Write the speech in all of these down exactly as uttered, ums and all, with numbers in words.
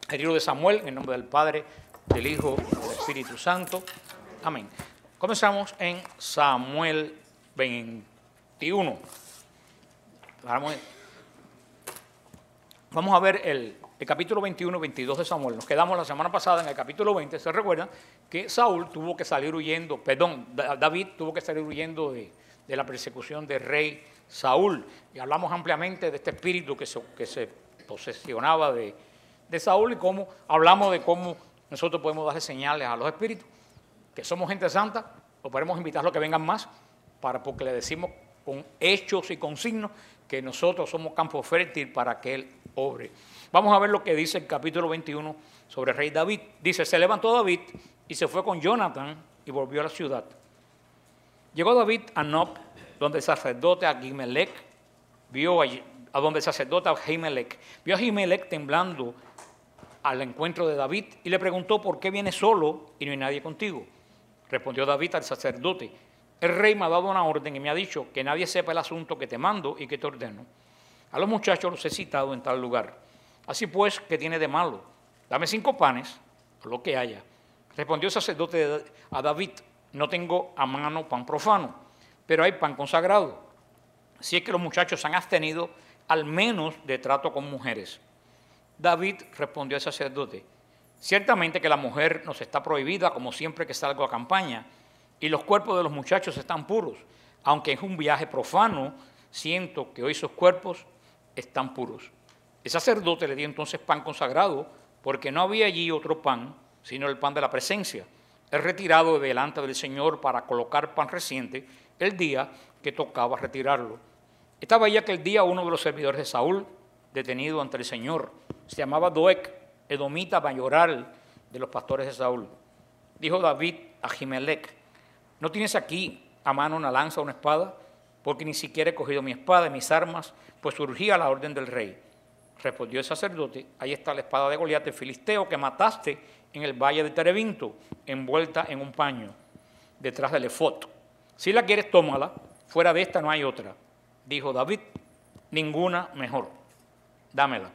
El libro de Samuel, en el nombre del Padre, del Hijo y del Espíritu Santo. Amén. Comenzamos en Samuel veintiuno. Vamos a ver el, el capítulo veintiuno y veintidós de Samuel. Nos quedamos la semana pasada en el capítulo veinte. Se recuerdan que Saúl tuvo que salir huyendo, perdón, David tuvo que salir huyendo de, de la persecución del rey Saúl. Y hablamos ampliamente de este espíritu que se, que se posesionaba de, de Saúl y cómo hablamos de cómo nosotros podemos darle señales a los espíritus, que somos gente santa, o podemos invitarlos a que vengan más, para, porque le decimos con hechos y con signos que nosotros somos campo fértil para que Él obre. Vamos a ver lo que dice el capítulo veintiuno sobre el rey David. Dice, se levantó David y se fue con Jonathan y volvió a la ciudad. Llegó David a Nob, donde el sacerdote Ahimelech vio allí, a donde el sacerdote Ahimelech vio a Ahimelech temblando al encuentro de David y le preguntó, ¿por qué vienes solo y no hay nadie contigo? Respondió David al sacerdote, el rey me ha dado una orden y me ha dicho que nadie sepa el asunto que te mando y que te ordeno. A los muchachos los he citado en tal lugar. Así pues, ¿qué tiene de malo? Dame cinco panes, o lo que haya. Respondió el sacerdote a David, no tengo a mano pan profano, pero hay pan consagrado. Si es que los muchachos se han abstenido al menos de trato con mujeres. David respondió al sacerdote, ciertamente que la mujer nos está prohibida como siempre que salgo a campaña, y los cuerpos de los muchachos están puros, aunque es un viaje profano, siento que hoy sus cuerpos están puros. El sacerdote le dio entonces pan consagrado, porque no había allí otro pan, sino el pan de la presencia, el retirado de delante del Señor para colocar pan reciente el día que tocaba retirarlo. Estaba ya aquel día uno de los servidores de Saúl, detenido ante el Señor, se llamaba Doeg, edomita mayoral de los pastores de Saúl. Dijo David a Ahimelech, ¿no tienes aquí a mano una lanza o una espada? Porque ni siquiera he cogido mi espada y mis armas, pues surgía la orden del rey. Respondió el sacerdote, ahí está la espada de Goliat, el filisteo, que mataste en el valle de Terebinto, envuelta en un paño, detrás del efod. Si la quieres, tómala, fuera de esta no hay otra. Dijo David, ninguna mejor, dámela.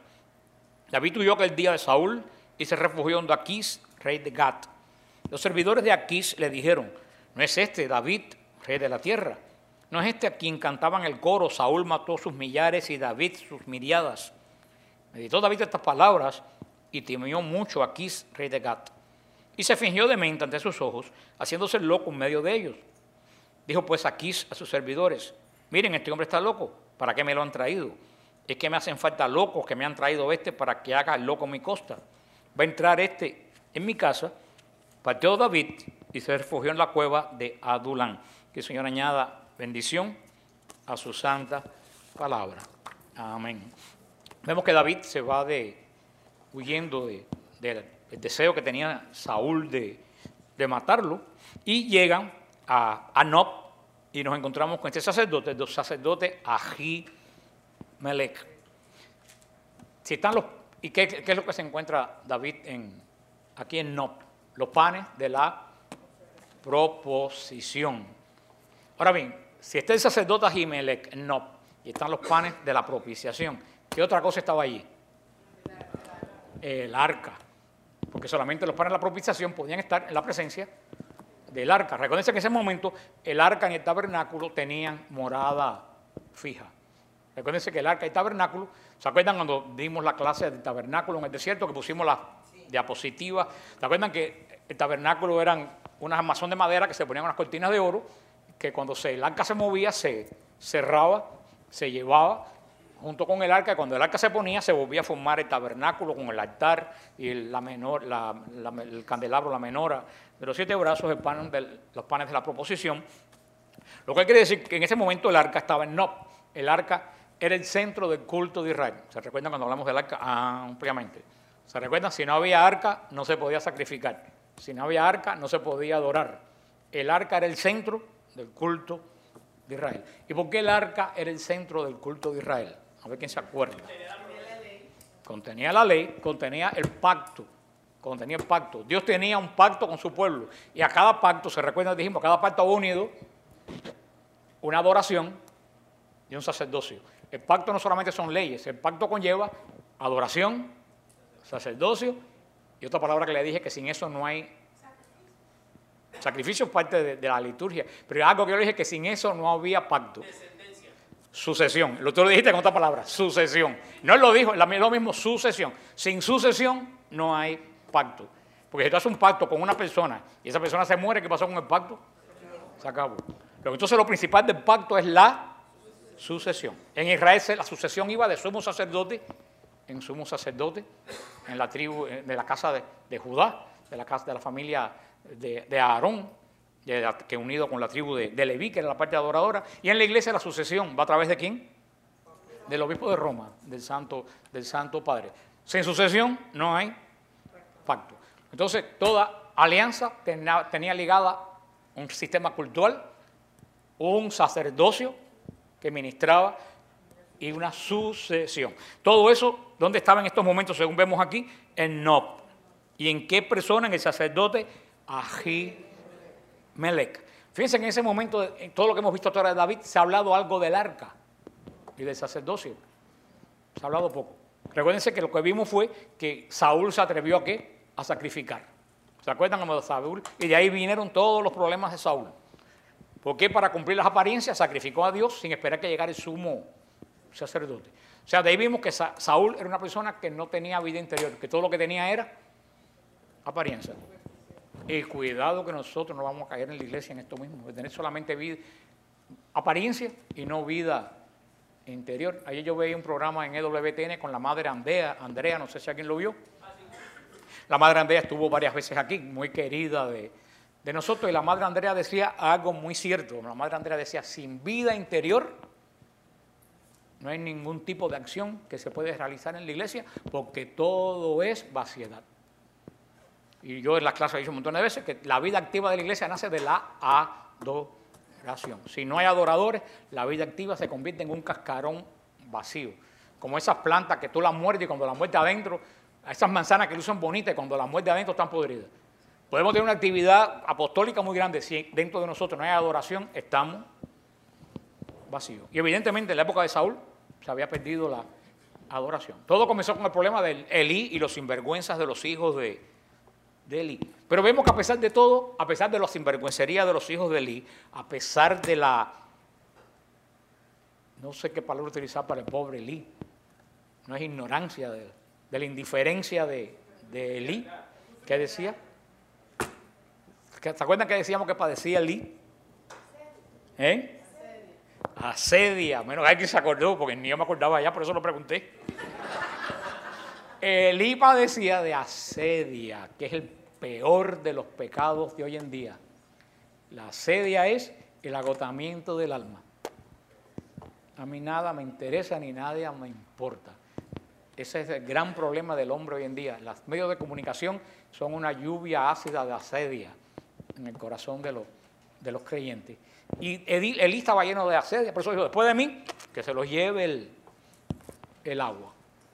David huyó aquel día de Saúl y se refugió en Aquís, rey de Gat. Los servidores de Aquís le dijeron, ¿no es este David, rey de la tierra? ¿No es este a quien cantaban el coro, Saúl mató sus millares y David sus miriadas? Meditó David estas palabras y temió mucho a Aquís, rey de Gat. Y se fingió demente ante sus ojos, haciéndose loco en medio de ellos. Dijo pues Aquís a sus servidores, miren, este hombre está loco, ¿para qué me lo han traído? Es que me hacen falta locos que me han traído este para que haga el loco a mi costa. Va a entrar este en mi casa. Partió David y se refugió en la cueva de Adulán. Que el Señor añada bendición a su santa palabra. Amén. Vemos que David se va de, huyendo de, de, del deseo que tenía Saúl de, de matarlo y llegan a, a Nob y nos encontramos con este sacerdote, el sacerdote Ahimelech. Si están los, ¿Y qué, qué es lo que se encuentra David en, aquí en Nob? Los panes de la proposición. Ahora bien, si está el sacerdote Ahimelech en Nob y están los panes de la propiciación, ¿qué otra cosa estaba allí? El arca. Porque solamente los panes de la propiciación podían estar en la presencia del arca. Recuerden que en ese momento el arca y el tabernáculo tenían morada fija. Recuerden que el arca y el tabernáculo, ¿se acuerdan cuando dimos la clase del tabernáculo en el desierto que pusimos las diapositivas? ¿Se acuerdan que el tabernáculo eran unas armazón de madera que se ponían unas cortinas de oro, que cuando se, el arca se movía se cerraba, se llevaba junto con el arca, y cuando el arca se ponía se volvía a formar el tabernáculo con el altar y el, la menor, la, la, el candelabro, la menora de los siete brazos, el pan de, los panes de la proposición. Lo que quiere decir que en ese momento el arca estaba en Nob. El arca era el centro del culto de Israel. ¿Se recuerdan cuando hablamos del arca? Ampliamente. ¿Se recuerdan? Si no había arca, no se podía sacrificar. Si no había arca, no se podía adorar. El arca era el centro del culto de Israel. ¿Y por qué el arca era el centro del culto de Israel? A ver quién se acuerda. Contenía la ley, contenía el pacto. Contenía el pacto. Dios tenía un pacto con su pueblo. Y a cada pacto, se recuerdan, dijimos, cada pacto ha unido una adoración y un sacerdocio. El pacto no solamente son leyes, el pacto conlleva adoración, sacerdocio, y otra palabra que le dije que sin eso no hay sacrificio, sacrificio es parte de, de la liturgia, pero algo que yo le dije que sin eso no había pacto. Descendencia. Sucesión, lo tú lo dijiste con otra palabra, sucesión. No él lo dijo, es lo mismo, sucesión. Sin sucesión no hay pacto. Porque si tú haces un pacto con una persona y esa persona se muere, ¿qué pasó con el pacto? Se acabó. Pero entonces lo principal del pacto es la sucesión. En Israel la sucesión iba de sumo sacerdote en sumo sacerdote, en la tribu, de la casa de, de Judá, de la casa de la familia de, de Aarón, de la, que unido con la tribu de, de Leví, que era la parte adoradora. Y en la iglesia la sucesión va a través de ¿quién? Del obispo de Roma, del Santo, del Santo Padre. Sin sucesión no hay pacto. Entonces, toda alianza tenía, tenía ligada un sistema cultural, un sacerdocio que ministraba y una sucesión. Todo eso, ¿dónde estaba en estos momentos, según vemos aquí? En Nob. ¿Y en qué persona? En el sacerdote Ahimelech. Fíjense que en ese momento, en todo lo que hemos visto ahora de David, se ha hablado algo del arca y del sacerdocio. Se ha hablado poco. Recuérdense que lo que vimos fue que Saúl se atrevió a ¿qué? A sacrificar. ¿Se acuerdan como de Saúl? Y de ahí vinieron todos los problemas de Saúl. Porque para cumplir las apariencias sacrificó a Dios sin esperar que llegara el sumo sacerdote. O sea, de ahí vimos que Sa Saúl era una persona que no tenía vida interior, que todo lo que tenía era apariencia. Y cuidado que nosotros no vamos a caer en la iglesia en esto mismo, de tener solamente vida, apariencia y no vida interior. Ayer yo veía un programa en E W T N con la madre Andrea, Andrea, no sé si alguien lo vio. La madre Andrea estuvo varias veces aquí, muy querida de, de nosotros, y la madre Andrea decía algo muy cierto. La madre Andrea decía, sin vida interior no hay ningún tipo de acción que se puede realizar en la iglesia, porque todo es vaciedad. Y yo en las clases he dicho un montón de veces que la vida activa de la iglesia nace de la adoración. Si no hay adoradores, la vida activa se convierte en un cascarón vacío. Como esas plantas que tú las muerdes y cuando las muerdes adentro, esas manzanas que lucen bonitas y cuando las muerdes adentro están podridas. Podemos tener una actividad apostólica muy grande. Si dentro de nosotros no hay adoración, estamos vacíos. Y evidentemente en la época de Saúl se había perdido la adoración. Todo comenzó con el problema de Elí y los sinvergüenzas de los hijos de, de Elí. Pero vemos que a pesar de todo, a pesar de la sinvergüencería de los hijos de Elí, a pesar de la, no sé qué palabra utilizar para el pobre Elí, no es ignorancia, de, de la indiferencia de, de Elí, ¿qué decía? ¿Se acuerdan que decíamos que padecía Elí? ¿Eh? Asedia, menos alguien se acordó, porque ni yo me acordaba ya, por eso lo pregunté. Elí padecía de asedia, que es el peor de los pecados de hoy en día. La asedia es el agotamiento del alma. A mí nada me interesa ni nada me importa. Ese es el gran problema del hombre hoy en día. Los medios de comunicación son una lluvia ácida de asedia en el corazón de los, de los creyentes. Y Elí, Elí estaba lleno de asedia, por eso dijo, después de mí, que se los lleve el, el agua.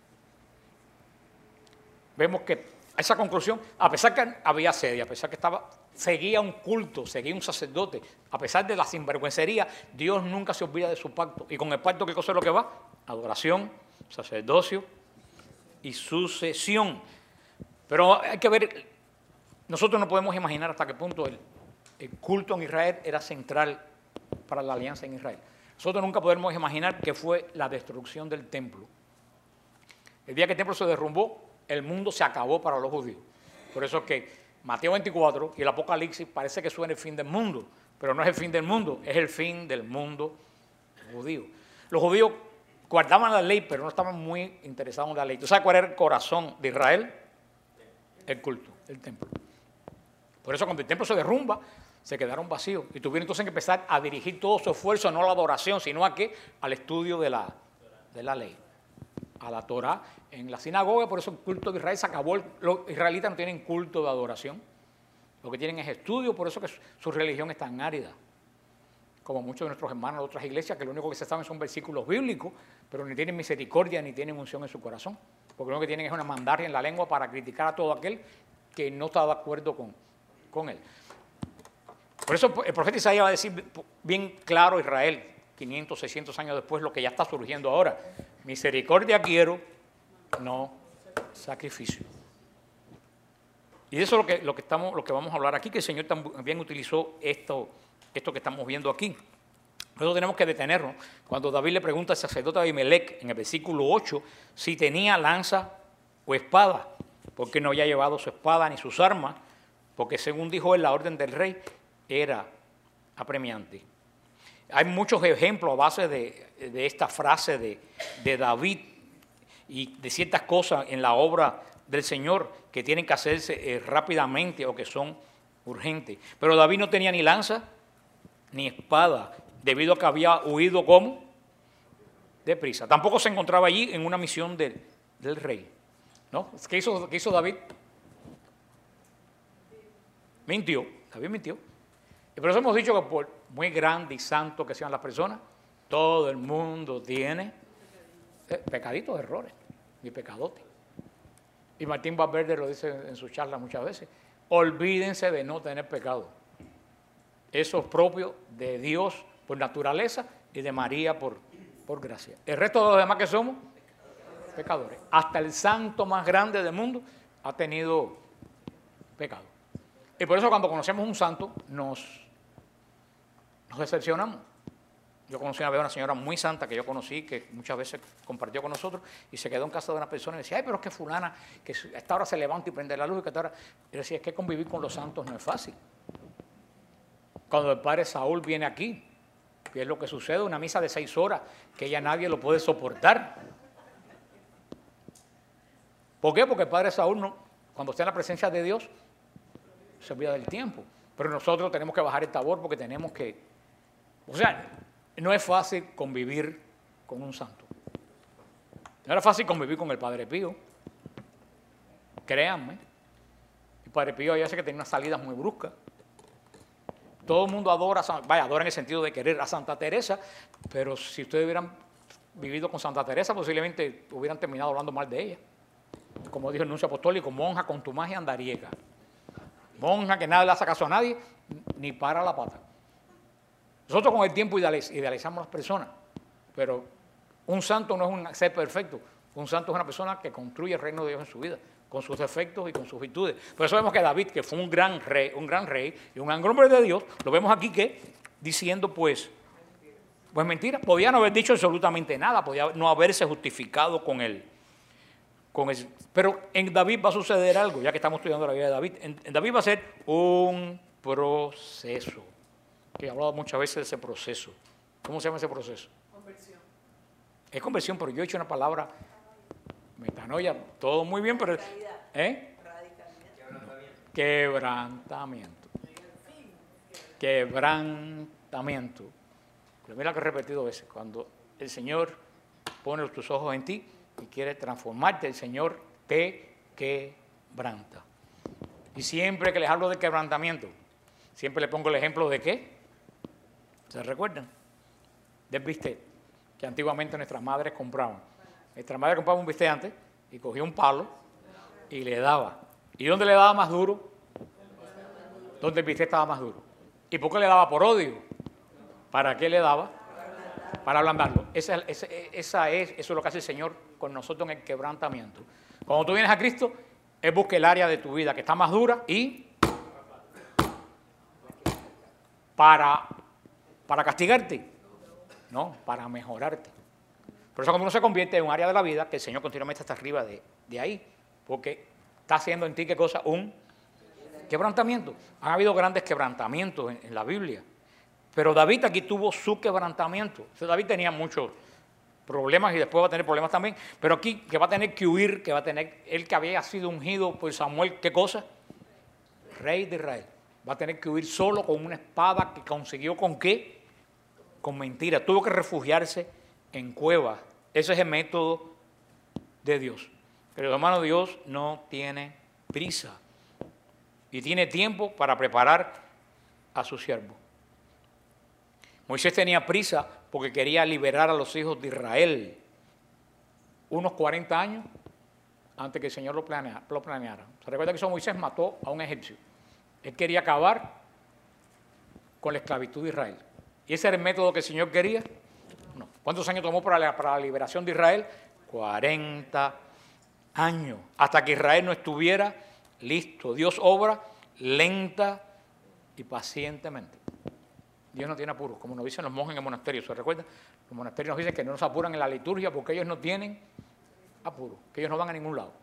Vemos que esa conclusión, a pesar que había asedia, a pesar que estaba, seguía un culto, seguía un sacerdote, a pesar de la sinvergüencería, Dios nunca se olvida de su pacto. Y con el pacto, ¿qué cosa es lo que va? Adoración, sacerdocio y sucesión. Pero hay que ver, nosotros no podemos imaginar hasta qué punto el, el culto en Israel era central para la alianza en Israel. Nosotros nunca podemos imaginar que fue la destrucción del templo. El día que el templo se derrumbó, el mundo se acabó para los judíos. Por eso es que Mateo veinticuatro y el Apocalipsis parece que suena el fin del mundo, pero no es el fin del mundo, es el fin del mundo judío. Los judíos guardaban la ley, pero no estaban muy interesados en la ley. ¿Tú sabes cuál era el corazón de Israel? El culto, el templo. Por eso cuando el templo se derrumba, se quedaron vacíos y tuvieron entonces que empezar a dirigir todo su esfuerzo, no a la adoración, sino a qué, al estudio de la, de la ley, a la Torá. En la sinagoga, por eso el culto de Israel se acabó. Los israelitas no tienen culto de adoración, lo que tienen es estudio, por eso que su religión es tan árida, como muchos de nuestros hermanos de otras iglesias, que lo único que se saben son versículos bíblicos, pero ni tienen misericordia ni tienen unción en su corazón, porque lo único que tienen es una mandarria en la lengua para criticar a todo aquel que no está de acuerdo con, con él. Por eso el profeta Isaías va a decir bien claro a Israel, quinientos, seiscientos años después, lo que ya está surgiendo ahora. Misericordia quiero, no sacrificio. Y de eso es lo que, lo que, estamos, lo que vamos a hablar aquí, que el Señor también utilizó esto, esto que estamos viendo aquí. Por eso tenemos que detenernos. Cuando David le pregunta al sacerdote Abimelech en el versículo ocho si tenía lanza o espada, porque no había llevado su espada ni sus armas, porque según dijo él, la orden del rey era apremiante. Hay muchos ejemplos a base de, de esta frase de, de David y de ciertas cosas en la obra del Señor que tienen que hacerse eh, rápidamente o que son urgentes. Pero David no tenía ni lanza ni espada, debido a que había huido como deprisa. Tampoco se encontraba allí en una misión del, del rey. ¿No? ¿Qué hizo, qué hizo David? Mintió. David mintió. Y por eso hemos dicho que por muy grande y santo que sean las personas, todo el mundo tiene eh, pecaditos, errores y pecadotes. Y Martín Valverde lo dice en sus charlas muchas veces. Olvídense de no tener pecado. Eso es propio de Dios por naturaleza y de María por, por gracia. El resto de los demás que somos, pecadores. Hasta el santo más grande del mundo ha tenido pecado. Y por eso cuando conocemos un santo nos, nos decepcionamos. Yo conocí una vez a una señora muy santa que yo conocí, que muchas veces compartió con nosotros, y se quedó en casa de una persona y decía, ay, pero es que fulana, que a esta hora se levanta y prende la luz, y que a esta hora... Y decía, es que convivir con los santos no es fácil. Cuando el padre Saúl viene aquí, que es lo que sucede, una misa de seis horas, que ya nadie lo puede soportar. ¿Por qué? Porque el padre Saúl, no, cuando está en la presencia de Dios, se olvida del tiempo. Pero nosotros tenemos que bajar el tabor porque tenemos que... O sea, no es fácil convivir con un santo. No era fácil convivir con el Padre Pío. Créanme. El Padre Pío ya sé que tenía unas salidas muy bruscas. Todo el mundo adora, vaya, adora en el sentido de querer a Santa Teresa, pero si ustedes hubieran vivido con Santa Teresa, posiblemente hubieran terminado hablando mal de ella. Como dijo el nuncio apostólico, monja con tu magia andariega. Monja que nada le hace caso a nadie, ni para la pata. Nosotros con el tiempo idealizamos a las personas, pero un santo no es un ser perfecto. Un santo es una persona que construye el reino de Dios en su vida, con sus defectos y con sus virtudes. Por eso vemos que David, que fue un gran rey, un gran rey y un gran hombre de Dios, lo vemos aquí que diciendo pues, pues mentira, podía no haber dicho absolutamente nada, podía no haberse justificado con él. Con el, pero en David va a suceder algo, ya que estamos estudiando la vida de David. En, en David va a ser un proceso. Que he hablado muchas veces de ese proceso. ¿Cómo se llama ese proceso? Conversión. Es conversión, pero yo he hecho una palabra, metanoia, todo muy bien, pero... ¿Eh? Radicalmente. Quebrantamiento. Quebrantamiento. Pero mira que he repetido veces, cuando el Señor pone tus ojos en ti y quiere transformarte, el Señor te quebranta. Y siempre que les hablo de quebrantamiento, siempre le pongo el ejemplo de qué. ¿Se recuerdan? Del bistec, que antiguamente nuestras madres compraban. Nuestra madre compraba un bistec antes y cogía un palo y le daba. ¿Y dónde le daba más duro? Donde el bistec estaba más duro. ¿Y por qué le daba? Por odio. ¿Para qué le daba? Para ablandarlo. Esa, esa, esa es, eso es lo que hace el Señor con nosotros en el quebrantamiento. Cuando tú vienes a Cristo, Él busca el área de tu vida que está más dura y para... ¿Para castigarte? No, para mejorarte. Por eso cuando uno se convierte en un área de la vida, que el Señor continuamente está arriba de, de ahí, porque está haciendo en ti, ¿qué cosa? Un quebrantamiento. Han habido grandes quebrantamientos en, en la Biblia, pero David aquí tuvo su quebrantamiento. O sea, David tenía muchos problemas y después va a tener problemas también, pero aquí que va a tener que huir, que va a tener, él que había sido ungido por Samuel, ¿qué cosa? Rey de Israel. Va a tener que huir solo con una espada que consiguió ¿con qué? Con mentiras. Tuvo que refugiarse en cuevas. Ese es el método de Dios. Pero hermano, Dios no tiene prisa y tiene tiempo para preparar a su siervo. Moisés tenía prisa porque quería liberar a los hijos de Israel unos cuarenta años antes que el Señor lo planeara. Lo planeara. ¿Se recuerda que eso Moisés mató a un egipcio? Él quería acabar con la esclavitud de Israel. ¿Y ese era el método que el Señor quería? No. ¿Cuántos años tomó para la, para la liberación de Israel? cuarenta años, hasta que Israel no estuviera listo. Dios obra lenta y pacientemente. Dios no tiene apuros, como nos dicen los monjes en el monasterio. ¿Se recuerdan? Los monasterios nos dicen que no nos apuran en la liturgia porque ellos no tienen apuro, que ellos no van a ningún lado.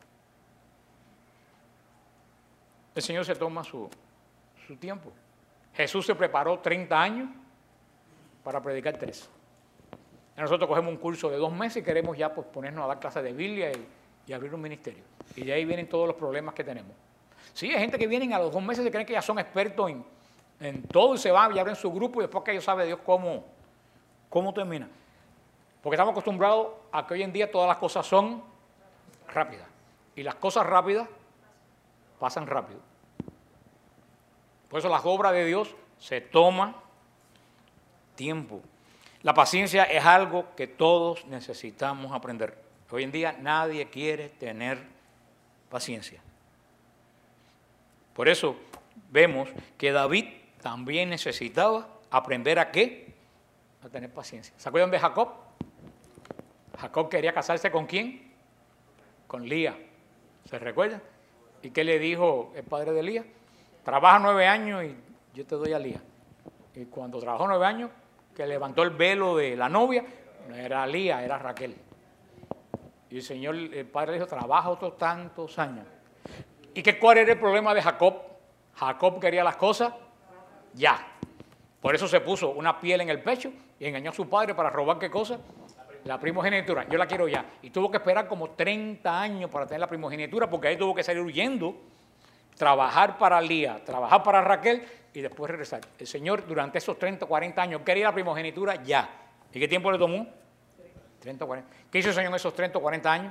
El Señor se toma su, su tiempo. Jesús se preparó treinta años para predicar tres. Nosotros cogemos un curso de dos meses y queremos ya pues, ponernos a dar clases de Biblia y, y abrir un ministerio. Y de ahí vienen todos los problemas que tenemos. Sí, hay gente que vienen a los dos meses y creen que ya son expertos en, en todo y se van y abren su grupo y después que ellos saben Dios cómo, cómo termina. Porque estamos acostumbrados a que hoy en día todas las cosas son rápidas. Y las cosas rápidas pasan rápido. Por eso las obras de Dios se toman tiempo. La paciencia es algo que todos necesitamos aprender. Hoy en día nadie quiere tener paciencia. Por eso vemos que David también necesitaba aprender a qué? A tener paciencia. ¿Se acuerdan de Jacob? Jacob quería casarse ¿con quién? Con Lía. ¿Se recuerdan? ¿Y qué le dijo el padre de Lía? Trabaja nueve años y yo te doy a Lía. Y cuando trabajó nueve años, que levantó el velo de la novia, no era Lía, era Raquel. Y el Señor, el padre le dijo, trabaja otros tantos años. ¿Y qué, cuál era el problema de Jacob? Jacob quería las cosas ya. Por eso se puso una piel en el pecho y engañó a su padre para robar ¿qué cosa? La primogenitura. Yo la quiero ya. Y tuvo que esperar como treinta años para tener la primogenitura porque ahí tuvo que salir huyendo, trabajar para Lía, trabajar para Raquel y después regresar. El Señor durante esos treinta, cuarenta años quería la primogenitura ya. ¿Y qué tiempo le tomó? treinta, cuarenta. ¿Qué hizo el Señor en esos treinta, cuarenta años?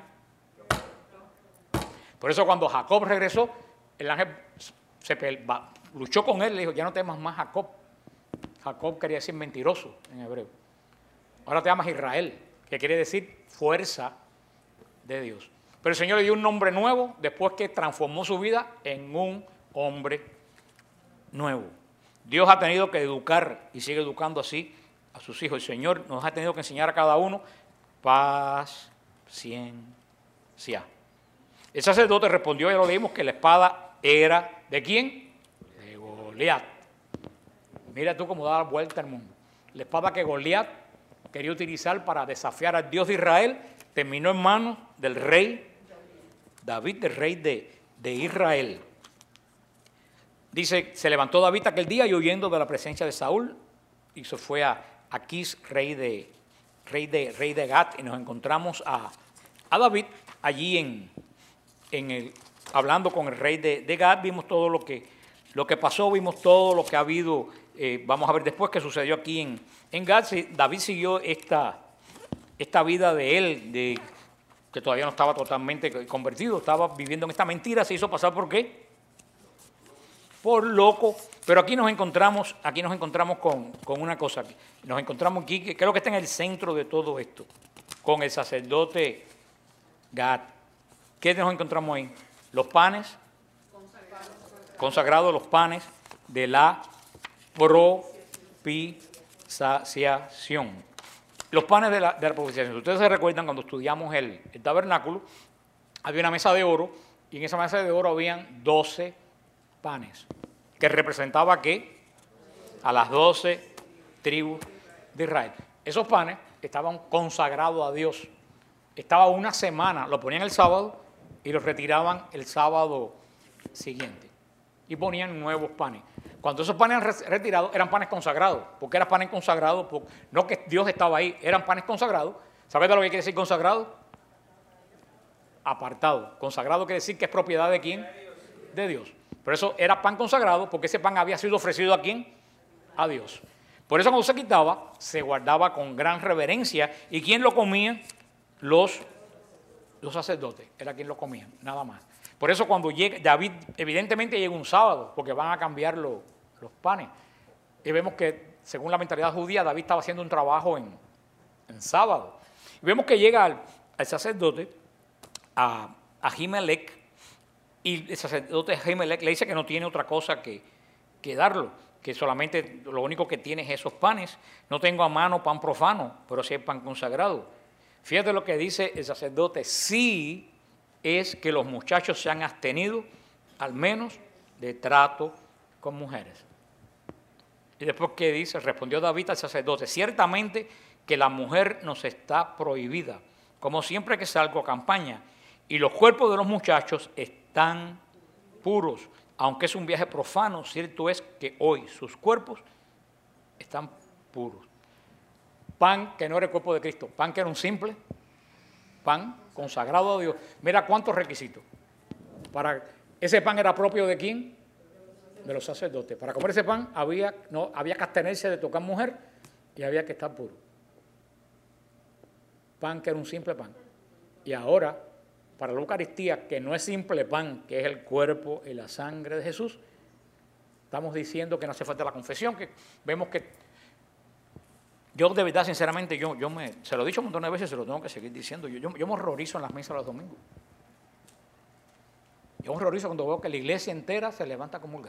Por eso cuando Jacob regresó, el ángel se luchó con él y le dijo, ya no te llamas más Jacob. Jacob quería decir mentiroso en hebreo. Ahora te llamas Israel, que quiere decir fuerza de Dios. Pero el Señor le dio un nombre nuevo después que transformó su vida en un hombre nuevo. Dios ha tenido que educar y sigue educando así a sus hijos. El Señor nos ha tenido que enseñar a cada uno paciencia. El sacerdote respondió, ya lo leímos, que la espada era ¿de quién? De Goliat. Mira tú cómo da la vuelta al mundo. La espada que Goliat quería utilizar para desafiar al Dios de Israel terminó en manos del rey David, del rey de, de Israel. Dice, se levantó David aquel día y huyendo de la presencia de Saúl y se fue a Aquís, rey de, rey de, rey de Gat, y nos encontramos a, a David allí en, en el, hablando con el rey de, de Gat. Vimos todo lo que, lo que pasó, vimos todo lo que ha habido, eh, vamos a ver después qué sucedió aquí en, en Gat. David siguió esta, esta vida de él, de, que todavía no estaba totalmente convertido, estaba viviendo en esta mentira, se hizo pasar ¿por qué? Por loco. Pero aquí nos encontramos, aquí nos encontramos con, con una cosa. Nos encontramos aquí, que creo que está en el centro de todo esto, con el sacerdote Gad. ¿Qué nos encontramos ahí? Los panes consagrados, consagrados los panes de la propiciación. Los panes de la, de la propiciación. Ustedes se recuerdan cuando estudiamos el, el tabernáculo, había una mesa de oro y en esa mesa de oro habían doce panes, que representaba ¿qué? A las doce tribus de Israel. Esos panes estaban consagrados a Dios. Estaba una semana, lo ponían el sábado y los retiraban el sábado siguiente. Y ponían nuevos panes. Cuando esos panes eran retirados, eran panes consagrados. ¿Por qué eran panes consagrados? Porque no que Dios estaba ahí, eran panes consagrados. ¿Sabes de lo que quiere decir consagrado? Apartado. Consagrado quiere decir que es propiedad de quién? De Dios. Por eso era pan consagrado, porque ese pan había sido ofrecido ¿a quién? A Dios. Por eso cuando se quitaba, se guardaba con gran reverencia. ¿Y quién lo comía? Los, los sacerdotes. Era quien lo comía, nada más. Por eso cuando llega, David evidentemente llega un sábado, porque van a cambiar los, los panes. Y vemos que, según la mentalidad judía, David estaba haciendo un trabajo en, en sábado. Y vemos que llega al, al sacerdote, a, a Ahimelech, y el sacerdote Ahimelech le dice que no tiene otra cosa que, que darlo, que solamente lo único que tiene es esos panes. No tengo a mano pan profano, pero sí es pan consagrado. Fíjate lo que dice el sacerdote, si es que los muchachos se han abstenido, al menos, de trato con mujeres. Y después, ¿qué dice? Respondió David al sacerdote: ciertamente que la mujer nos está prohibida, como siempre que salgo a campaña, y los cuerpos de los muchachos están puros. Aunque es un viaje profano, cierto es que hoy sus cuerpos están puros. Pan que no era el cuerpo de Cristo, pan que era un simple pan consagrado a Dios. Mira cuántos requisitos. Para, ese pan era propio de quién? De los sacerdotes. Para comer ese pan había, no, había que abstenerse de tocar mujer y había que estar puro. Pan que era un simple pan. Y ahora, para la Eucaristía, que no es simple pan, que es el cuerpo y la sangre de Jesús, estamos diciendo que no hace falta la confesión, que vemos que yo de verdad, sinceramente, yo, yo me, se lo he dicho un montón de veces, se lo tengo que seguir diciendo, yo, yo, yo me horrorizo en las misas los domingos. Yo me horrorizo cuando veo que la iglesia entera se levanta a comulgar.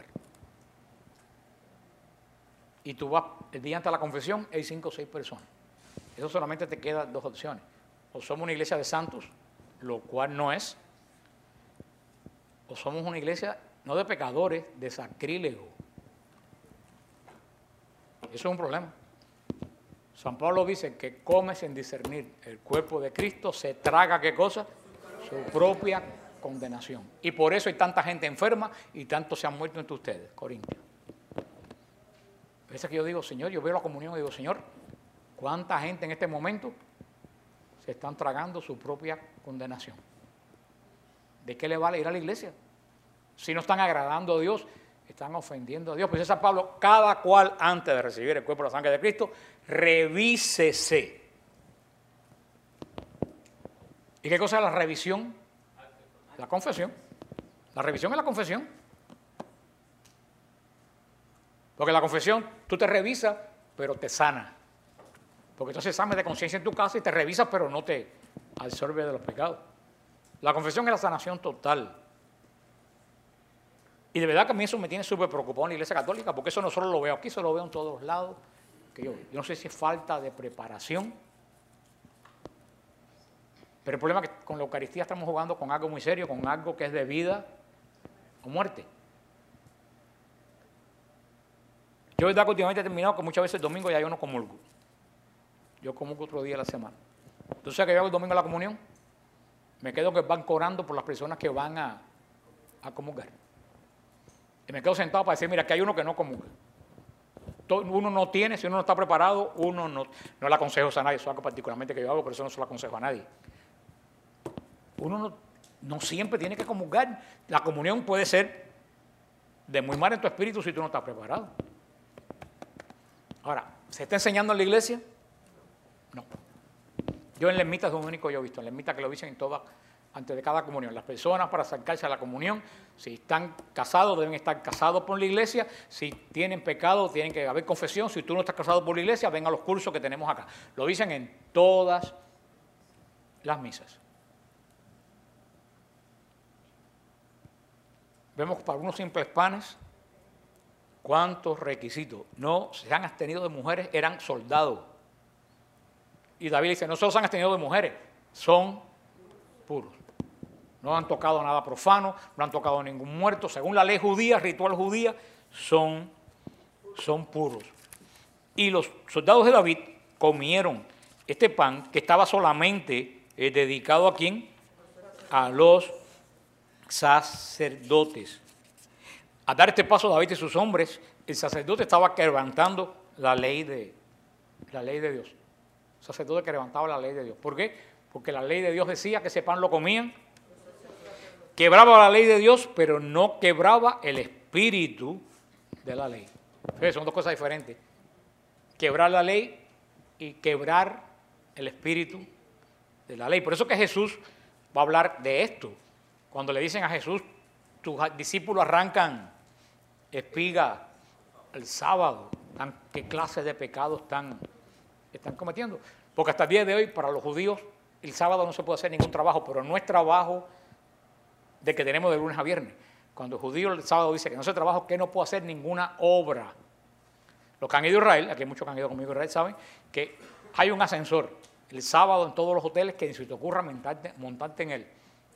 Y tú vas el día antes de la confesión, hay cinco o seis personas. Eso solamente te quedan dos opciones. O somos una iglesia de santos, lo cual no es, o somos una iglesia no de pecadores, de sacrílegos. Eso es un problema. San Pablo dice que come sin discernir. El cuerpo de Cristo se traga, ¿qué cosa? Su propia condenación. Y por eso hay tanta gente enferma y tantos se han muerto entre ustedes, Corintios. A veces que yo digo, Señor, yo veo la comunión y digo, Señor, ¿cuánta gente en este momento se están tragando su propia condenación? ¿De qué le vale ir a la iglesia? Si no están agradando a Dios, están ofendiendo a Dios. Pues dice San Pablo, cada cual antes de recibir el cuerpo y la sangre de Cristo, revísese. ¿Y qué cosa es la revisión? La confesión. La revisión es la confesión. Porque la confesión, tú te revisas, pero te sana. Porque entonces examen de conciencia en tu casa y te revisas, pero no te absorbe de los pecados. La confesión es la sanación total. Y de verdad que a mí eso me tiene súper preocupado en la Iglesia Católica, porque eso no solo lo veo aquí, eso lo veo en todos los lados. Que yo, yo no sé si es falta de preparación, pero el problema es que con la Eucaristía estamos jugando con algo muy serio, con algo que es de vida o muerte. Yo de verdad que últimamente he terminado que muchas veces el domingo ya yo no comulgo. Yo comulgo otro día de la semana. Entonces, ¿qué yo hago el domingo en la comunión? Me quedo que van orando por las personas que van a, a comulgar. Y me quedo sentado para decir, mira, que hay uno que no comulga. Uno no tiene, si uno no está preparado, uno no, no le aconsejo a nadie. Eso es algo particularmente que yo hago, pero eso no se lo aconsejo a nadie. Uno no, no siempre tiene que comulgar. La comunión puede ser de muy mal en tu espíritu si tú no estás preparado. Ahora, ¿se está enseñando en la iglesia? No. Yo en la ermita es lo único que yo he visto. En la ermita que lo dicen en todas, antes de cada comunión. Las personas para acercarse a la comunión, si están casados, deben estar casados por la iglesia. Si tienen pecado, tienen que haber confesión. Si tú no estás casado por la iglesia, ven a los cursos que tenemos acá. Lo dicen en todas las misas. Vemos para unos simples panes cuántos requisitos. No se han abstenido de mujeres, eran soldados. Y David dice, no solo se han abstenido de mujeres, son puros. No han tocado nada profano, no han tocado ningún muerto. Según la ley judía, ritual judía, son, son puros. Y los soldados de David comieron este pan que estaba solamente eh, dedicado a ¿quién? A los sacerdotes. A dar este paso David y sus hombres, el sacerdote estaba quebrantando la ley de, la ley de Dios. El sacerdote que levantaba la ley de Dios. ¿Por qué? Porque la ley de Dios decía que ese pan lo comían. Quebraba la ley de Dios, pero no quebraba el espíritu de la ley. Entonces, son dos cosas diferentes. Quebrar la ley y quebrar el espíritu de la ley. Por eso que Jesús va a hablar de esto. Cuando le dicen a Jesús, tus discípulos arrancan espiga el sábado, ¿qué clase de pecados están, están cometiendo? Porque hasta el día de hoy, para los judíos, el sábado no se puede hacer ningún trabajo, pero no es trabajo de que tenemos de lunes a viernes. Cuando el judío el sábado dice que no se trabaja, que no puede hacer ninguna obra. Los que han ido a Israel, aquí hay muchos que han ido conmigo a Israel, saben que hay un ascensor el sábado en todos los hoteles que ni se te ocurra montarte, montarte en él.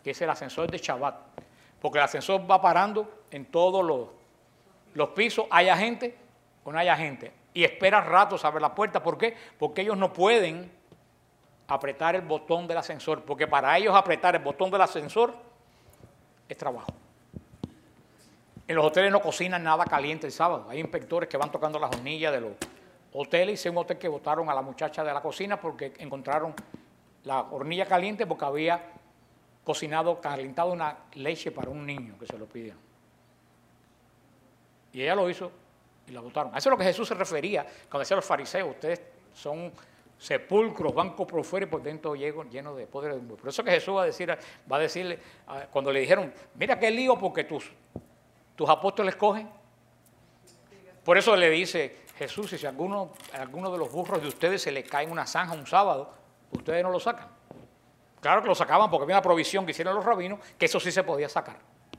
que es el ascensor de Shabbat, porque el ascensor va parando en todos los, los pisos, haya gente o no haya gente, y espera ratos a ver la puerta. ¿Por qué? Porque ellos no pueden apretar el botón del ascensor, porque para ellos apretar el botón del ascensor es trabajo. En los hoteles no cocinan nada caliente el sábado. Hay inspectores que van tocando las hornillas de los hoteles. Hice un hotel que botaron a la muchacha de la cocina porque encontraron la hornilla caliente porque había cocinado, calentado una leche para un niño que se lo pidieron. Y ella lo hizo y la botaron. A eso es lo que Jesús se refería cuando decía a los fariseos: ustedes son sepulcros, bancos por fuera y por dentro llenos de poder. Por eso que Jesús va a decir, va a decirle, cuando le dijeron, mira qué lío porque tus, tus apóstoles cogen. Por eso le dice Jesús, si a alguno, a alguno de los burros de ustedes se le cae en una zanja un sábado, ustedes no lo sacan. Claro que lo sacaban porque había una provisión que hicieron los rabinos, que eso sí se podía sacar.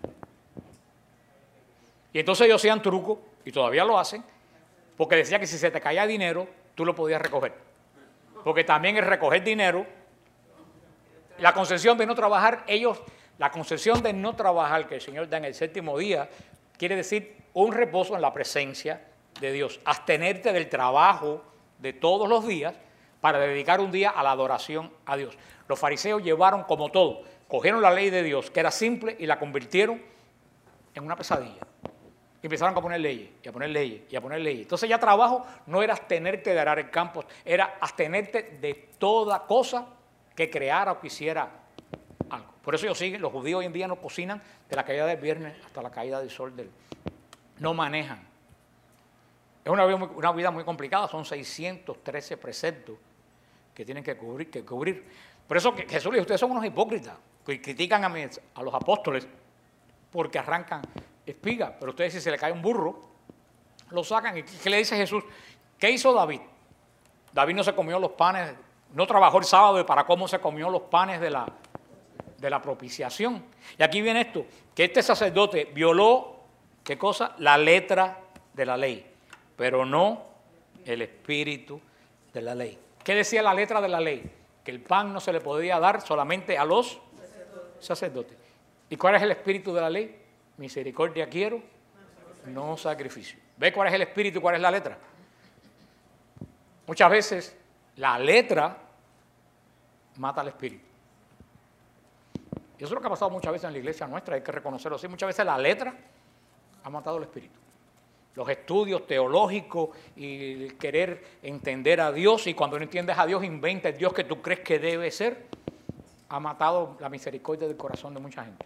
Y entonces ellos hacían truco, y todavía lo hacen, porque decía que si se te caía dinero, tú lo podías recoger. Porque también el recoger dinero, la concesión de no trabajar, ellos, la concesión de no trabajar que el Señor da en el séptimo día, quiere decir un reposo en la presencia de Dios, abstenerte del trabajo de todos los días para dedicar un día a la adoración a Dios. Los fariseos llevaron como todo, cogieron la ley de Dios, que era simple, y la convirtieron en una pesadilla. Y empezaron a poner leyes, y a poner leyes, y a poner leyes. Entonces ya trabajo no era abstenerte de arar el campo, era abstenerte de toda cosa que creara o quisiera algo. Por eso ellos siguen, los judíos hoy en día no cocinan de la caída del viernes hasta la caída del sol del... No manejan. Es una vida muy, una vida muy complicada, son seiscientos trece preceptos que tienen que cubrir. Que cubrir. Por eso que Jesús le dice, ustedes son unos hipócritas, que critican a, mis, a los apóstoles porque arrancan espiga, pero ustedes si se le cae un burro, lo sacan. ¿Y qué le dice Jesús? ¿Qué hizo David? David no se comió los panes, no trabajó el sábado y para cómo se comió los panes de la, de la propiciación. Y aquí viene esto, que este sacerdote violó, ¿qué cosa? La letra de la ley, pero no el espíritu de la ley. ¿Qué decía la letra de la ley? Que el pan no se le podía dar solamente a los sacerdotes. sacerdotes. ¿Y cuál es el espíritu de la ley? Misericordia quiero, no sacrificio. ¿Ve cuál es el espíritu y cuál es la letra? Muchas veces la letra mata al espíritu. Y eso es lo que ha pasado muchas veces en la iglesia nuestra, hay que reconocerlo así. Muchas veces la letra ha matado al espíritu. Los estudios teológicos y el querer entender a Dios, y cuando no entiendes a Dios, inventa el Dios que tú crees que debe ser, ha matado la misericordia del corazón de mucha gente.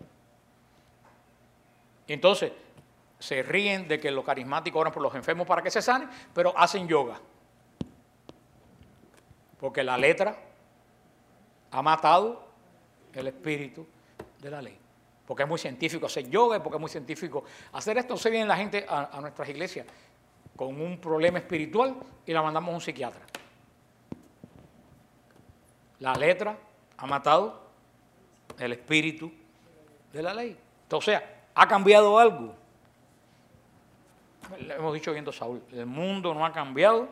Y entonces se ríen de que los carismáticos oran por los enfermos para que se sanen, pero hacen yoga. Porque la letra ha matado el espíritu de la ley. Porque es muy científico hacer yoga, porque es muy científico hacer esto. Se viene la gente a, a nuestras iglesias con un problema espiritual y la mandamos a un psiquiatra. La letra ha matado el espíritu de la ley. Entonces, o sea, ¿ha cambiado algo? Le hemos dicho viendo Saúl, el mundo no ha cambiado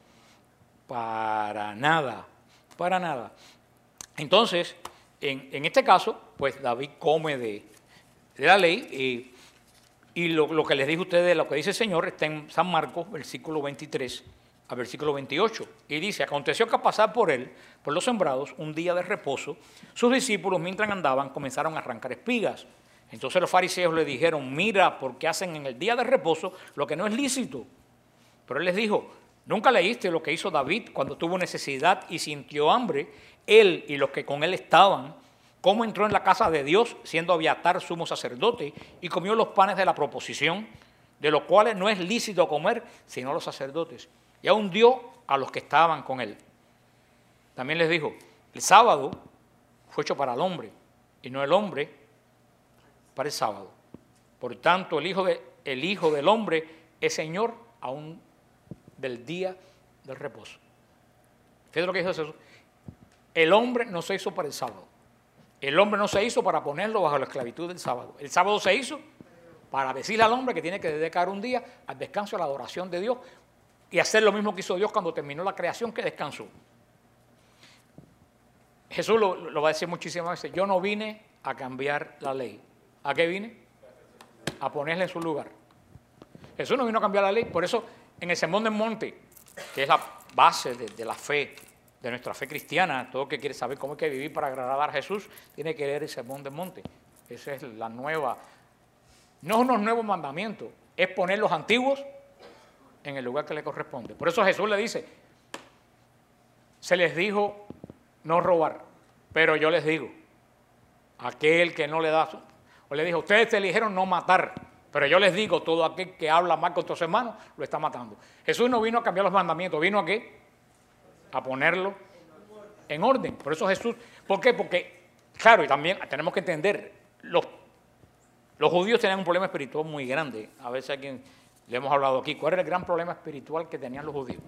para nada, para nada. Entonces, en, en este caso, pues David come de, de la ley, y, y lo, lo que les dije a ustedes, lo que dice el Señor, está en San Marcos, versículo veintitrés a versículo veintiocho, y dice, aconteció que al pasar por él, por los sembrados, un día de reposo, sus discípulos, mientras andaban, comenzaron a arrancar espigas. Entonces los fariseos le dijeron, mira, porque hacen en el día de reposo lo que no es lícito. Pero él les dijo, ¿nunca leíste lo que hizo David cuando tuvo necesidad y sintió hambre? Él y los que con él estaban, cómo entró en la casa de Dios, siendo Abiatar sumo sacerdote, y comió los panes de la proposición, de los cuales no es lícito comer, sino los sacerdotes. Y aún dio a los que estaban con él. También les dijo, el sábado fue hecho para el hombre, y no el hombre para el sábado. Por tanto, el hijo, de, el hijo del hombre es Señor aún del día del reposo. Fíjate lo que dijo Jesús. El hombre no se hizo para el sábado. El hombre no se hizo para ponerlo bajo la esclavitud del sábado. El sábado se hizo para decirle al hombre que tiene que dedicar un día al descanso, a la adoración de Dios, y hacer lo mismo que hizo Dios cuando terminó la creación, que descansó. Jesús lo, lo va a decir muchísimas veces, yo no vine a cambiar la ley. ¿A qué vine? A ponerla en su lugar. Jesús no vino a cambiar la ley. Por eso, en el Sermón del Monte, que es la base de, de la fe, de nuestra fe cristiana, todo el que quiere saber cómo hay que vivir para agradar a Jesús, tiene que leer el Sermón del Monte. Esa es la nueva, no es unos nuevos mandamientos, es poner los antiguos en el lugar que le corresponde. Por eso Jesús le dice, se les dijo no robar, pero yo les digo, aquel que no le da, o le dijo, ustedes te eligieron no matar, pero yo les digo, todo aquel que habla mal contra sus hermanos, lo está matando. Jesús no vino a cambiar los mandamientos, vino a qué? A ponerlo en orden. Por eso Jesús, ¿por qué? Porque, claro, y también tenemos que entender, los, los judíos tenían un problema espiritual muy grande. A veces a quien le hemos hablado aquí, ¿cuál era el gran problema espiritual que tenían los judíos?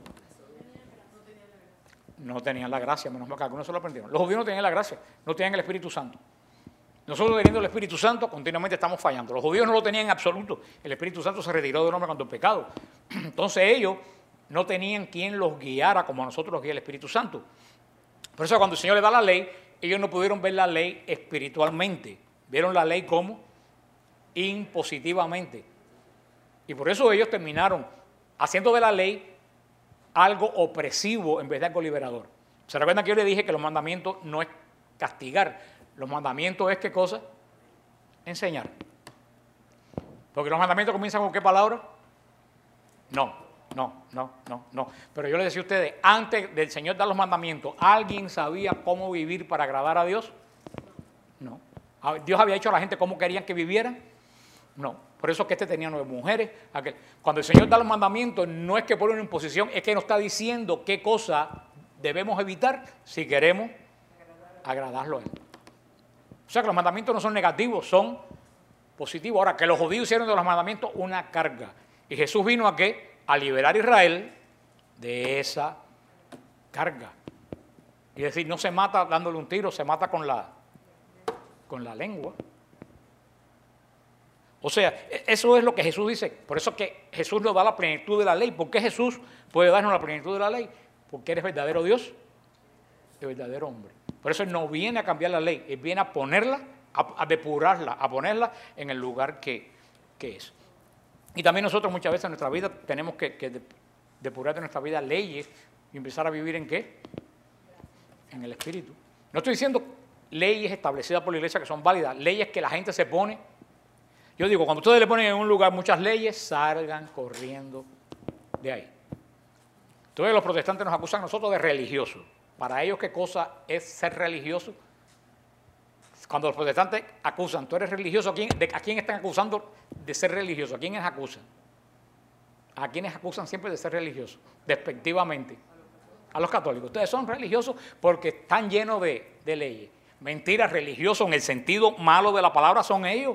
No tenían la gracia, menos mal que algunos se lo aprendieron. Los judíos no tenían la gracia, no tenían el Espíritu Santo. Nosotros teniendo el Espíritu Santo continuamente estamos fallando. Los judíos no lo tenían en absoluto. El Espíritu Santo se retiró del hombre cuando el pecado. Entonces ellos no tenían quien los guiara como a nosotros los guía el Espíritu Santo. Por eso cuando el Señor les da la ley, ellos no pudieron ver la ley espiritualmente. Vieron la ley como impositivamente. Y por eso ellos terminaron haciendo de la ley algo opresivo en vez de algo liberador. ¿Se recuerdan que yo les dije que los mandamientos no es castigar? Los mandamientos es ¿qué cosa? Enseñar. Porque los mandamientos comienzan con ¿qué palabra? No, no, no, no, no. Pero yo les decía a ustedes, antes del Señor dar los mandamientos, ¿alguien sabía cómo vivir para agradar a Dios? No. ¿Dios había dicho a la gente cómo querían que vivieran? No. Por eso es que este tenía nueve mujeres. Aquel. Cuando el Señor da los mandamientos, no es que pone una imposición, es que nos está diciendo qué cosa debemos evitar si queremos agradarlo a Él. O sea que los mandamientos no son negativos, son positivos. Ahora, que los judíos hicieron de los mandamientos una carga. Y Jesús vino a ¿qué? A liberar a Israel de esa carga. Y decir, no se mata dándole un tiro, se mata con la, con la lengua. O sea, eso es lo que Jesús dice. Por eso es que Jesús nos da la plenitud de la ley. ¿Por qué Jesús puede darnos la plenitud de la ley? Porque eres verdadero Dios y verdadero hombre. Por eso Él no viene a cambiar la ley, Él viene a ponerla, a, a depurarla, a ponerla en el lugar que, que es. Y también nosotros muchas veces en nuestra vida tenemos que, que depurar de nuestra vida leyes y empezar a vivir ¿en qué? En el Espíritu. No estoy diciendo leyes establecidas por la iglesia que son válidas, leyes que la gente se pone. Yo digo, cuando ustedes le ponen en un lugar muchas leyes, salgan corriendo de ahí. Entonces los protestantes nos acusan a nosotros de religiosos. Para ellos, ¿qué cosa es ser religioso? Cuando los protestantes acusan, ¿tú eres religioso? ¿A quién, de, ¿a quién están acusando de ser religioso? ¿A quiénes acusan? ¿A quiénes acusan siempre de ser religiosos? Despectivamente. A los católicos. Ustedes son religiosos porque están llenos de, de leyes. Mentiras, religiosos en el sentido malo de la palabra son ellos.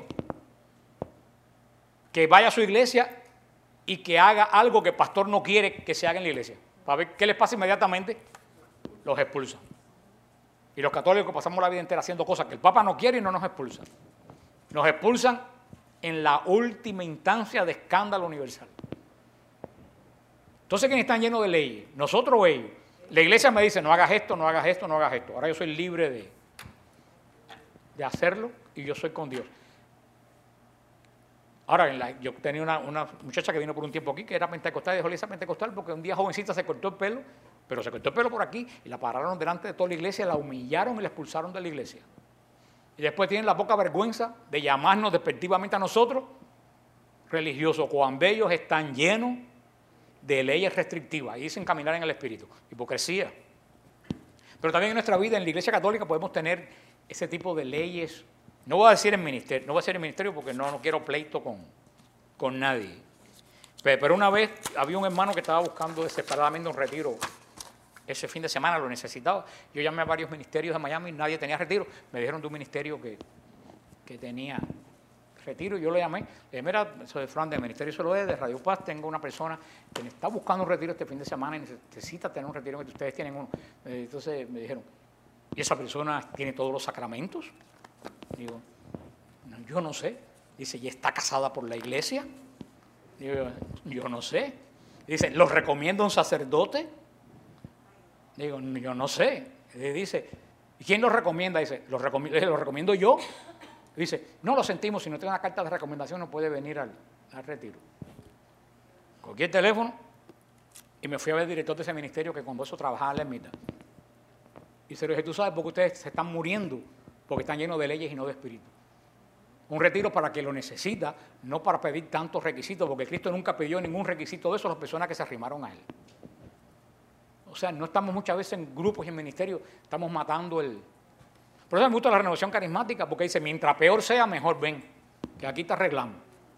Que vaya a su iglesia y que haga algo que el pastor no quiere que se haga en la iglesia. Para ver qué les pasa inmediatamente. Los expulsan. Y los católicos pasamos la vida entera haciendo cosas que el Papa no quiere y no nos expulsan. Nos expulsan en la última instancia de escándalo universal. Entonces, ¿quiénes están llenos de leyes?Nosotros o ellos. La iglesia me dice, no hagas esto, no hagas esto, no hagas esto. Ahora yo soy libre de, de hacerlo y yo soy con Dios. Ahora, en la, yo tenía una, una muchacha que vino por un tiempo aquí, que era pentecostal, y dejó la iglesia pentecostal porque un día jovencita se cortó el pelo, pero se cortó el pelo por aquí y la pararon delante de toda la iglesia, la humillaron y la expulsaron de la iglesia. Y después tienen la poca vergüenza de llamarnos despectivamente a nosotros religiosos, cuando ellos están llenos de leyes restrictivas y dicen caminar en el Espíritu. Hipocresía. Pero también en nuestra vida, en la iglesia católica, podemos tener ese tipo de leyes. No voy a decir en ministerio, no voy a decir en ministerio porque no, no quiero pleito con, con nadie. Pero una vez había un hermano que estaba buscando desesperadamente un retiro. Ese fin de semana lo necesitaba. Yo llamé a varios ministerios de Miami y nadie tenía retiro. Me dijeron de un ministerio que, que tenía retiro y yo lo llamé. Le dije, mira, soy Fran del Ministerio Soloé, de Radio Paz, tengo una persona que está buscando un retiro este fin de semana y necesita tener un retiro que ustedes tienen uno. Entonces me dijeron, ¿y esa persona tiene todos los sacramentos? Digo, no, yo no sé. Dice, ¿y está casada por la iglesia? Digo, yo no sé. Dice, ¿los recomienda un sacerdote? Digo, yo no sé. Dice, ¿y quién los recomienda? Dice, ¿los recomiendo, ¿los recomiendo yo? Dice, no lo sentimos, si no tiene una carta de recomendación no puede venir al, al retiro. Cogí el teléfono y me fui a ver al director de ese ministerio que con eso trabajaba en la ermita. Y se lo dije, tú sabes por qué ustedes se están muriendo, porque están llenos de leyes y no de espíritu. Un retiro para que lo necesita, no para pedir tantos requisitos, porque Cristo nunca pidió ningún requisito de eso a las personas que se arrimaron a Él. O sea, no estamos muchas veces en grupos y en ministerios, estamos matando el... Por eso me gusta la renovación carismática, porque dice, mientras peor sea, mejor ven, que aquí te arreglamos.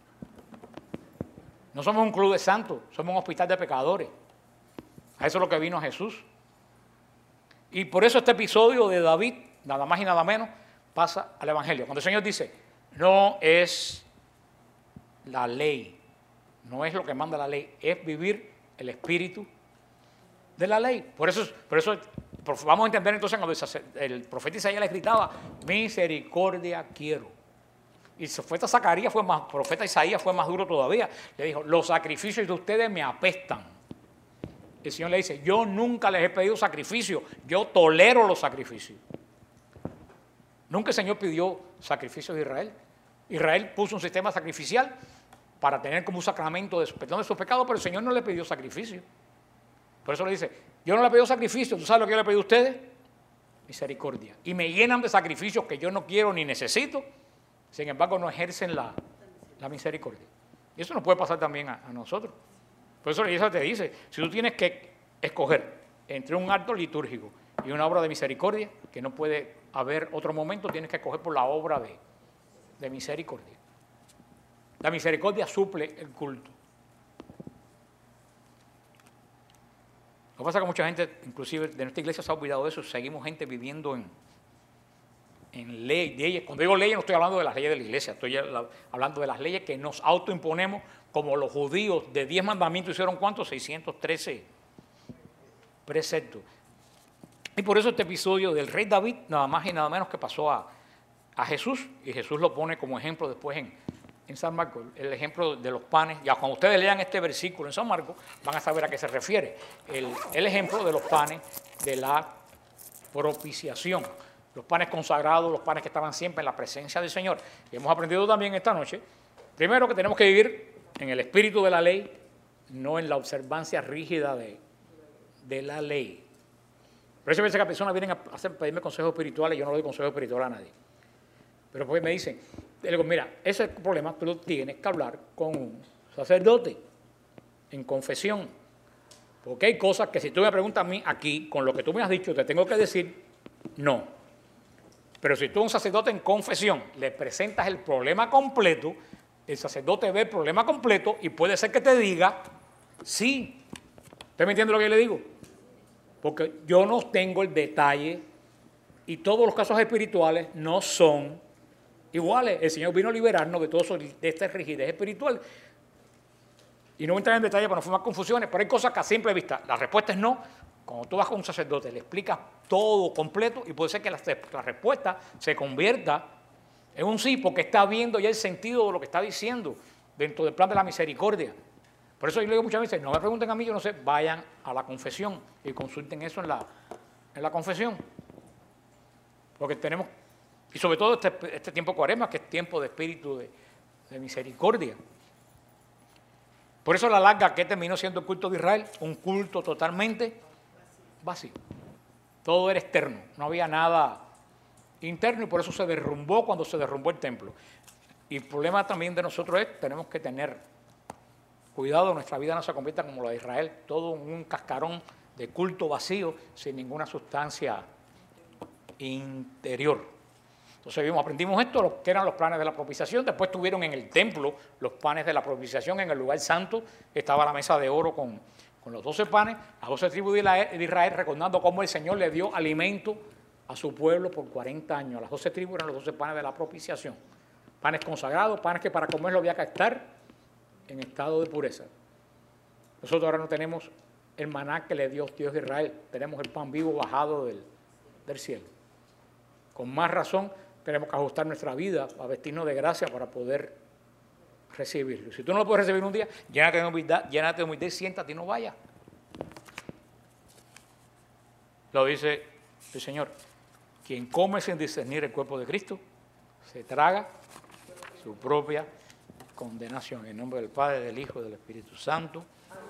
No somos un club de santos, somos un hospital de pecadores. A eso es lo que vino Jesús. Y por eso este episodio de David, nada más y nada menos, pasa al Evangelio. Cuando el Señor dice, no es la ley, no es lo que manda la ley, es vivir el espíritu de la ley. Por eso, por eso vamos a entender entonces cuando el profeta Isaías le gritaba, misericordia quiero. Y el profeta Zacarías fue más, profeta Isaías fue más duro todavía. Le dijo, los sacrificios de ustedes me apestan. El Señor le dice, yo nunca les he pedido sacrificio, yo tolero los sacrificios. Nunca el Señor pidió sacrificios de Israel. Israel puso un sistema sacrificial para tener como un sacramento de perdón de sus pecados, pero el Señor no le pidió sacrificio. Por eso le dice, yo no le he pedido sacrificio, ¿tú sabes lo que yo le he pedido a ustedes? Misericordia. Y me llenan de sacrificios que yo no quiero ni necesito, sin embargo no ejercen la, la misericordia. Y eso nos puede pasar también a, a nosotros. Por eso la iglesia te dice, si tú tienes que escoger entre un acto litúrgico y una obra de misericordia, que no puede haber otro momento, tienes que escoger por la obra de, de misericordia. La misericordia suple el culto. Lo que pasa es que mucha gente, inclusive de nuestra iglesia, se ha olvidado de eso. Seguimos gente viviendo en, en ley, leyes. Cuando digo leyes no estoy hablando de las leyes de la iglesia, estoy hablando de las leyes que nos autoimponemos, como los judíos de diez mandamientos hicieron ¿cuántos? seiscientos trece preceptos. Y por eso este episodio del rey David, nada más y nada menos que pasó a, a Jesús, y Jesús lo pone como ejemplo después en, en San Marcos, el ejemplo de los panes. Ya cuando ustedes lean este versículo en San Marcos, van a saber a qué se refiere. El, el ejemplo de los panes de la propiciación. Los panes consagrados, los panes que estaban siempre en la presencia del Señor. Y hemos aprendido también esta noche, primero que tenemos que vivir en el espíritu de la ley, no en la observancia rígida de, de la ley. Por eso a veces que personas vienen a hacer, pedirme consejos espirituales y yo no le doy consejos espirituales a nadie. Pero pues me dicen, le digo, mira, ese problema tú lo tienes que hablar con un sacerdote en confesión. Porque hay cosas que si tú me preguntas a mí aquí, con lo que tú me has dicho, te tengo que decir no. Pero si tú a un sacerdote en confesión le presentas el problema completo, el sacerdote ve el problema completo y puede ser que te diga sí. ¿Usted me entiende lo que yo le digo? Porque yo no tengo el detalle y todos los casos espirituales no son iguales. El Señor vino a liberarnos de todo eso, de esta rigidez espiritual. Y no voy a entrar en detalle para no formar confusiones, pero hay cosas que a simple vista, la respuesta es no. Cuando tú vas con un sacerdote, le explicas todo completo y puede ser que la, la respuesta se convierta en un sí, porque está viendo ya el sentido de lo que está diciendo dentro del plan de la misericordia. Por eso yo le digo muchas veces, no me pregunten a mí, yo no sé, vayan a la confesión y consulten eso en la, en la confesión. Porque tenemos, y sobre todo este, este tiempo de Cuaresma, que es tiempo de espíritu de, de misericordia. Por eso a la larga, ¿qué terminó siendo el culto de Israel? Un culto totalmente vacío. Todo era externo, no había nada interno y por eso se derrumbó cuando se derrumbó el templo. Y el problema también de nosotros es, tenemos que tener cuidado, nuestra vida no se convierta como la de Israel, todo un cascarón de culto vacío, sin ninguna sustancia interior. Entonces vimos, aprendimos esto, lo que eran los planes de la propiciación. Después tuvieron en el templo los panes de la propiciación, en el lugar santo estaba la mesa de oro con, con los doce panes, las doce tribus de Israel, recordando cómo el Señor le dio alimento a su pueblo por cuarenta años. Las doce tribus eran los doce panes de la propiciación. Panes consagrados, panes que para comerlo había que estar en estado de pureza. Nosotros ahora no tenemos el maná que le dio Dios de Israel, tenemos el pan vivo bajado del, del cielo. Con más razón tenemos que ajustar nuestra vida a vestirnos de gracia para poder recibirlo. Si tú no lo puedes recibir un día, llénate de humildad, llénate de humildad y siéntate y no vayas. Lo dice el Señor. Quien come sin discernir el cuerpo de Cristo, se traga su propia condenación. En nombre del Padre, del Hijo y del Espíritu Santo.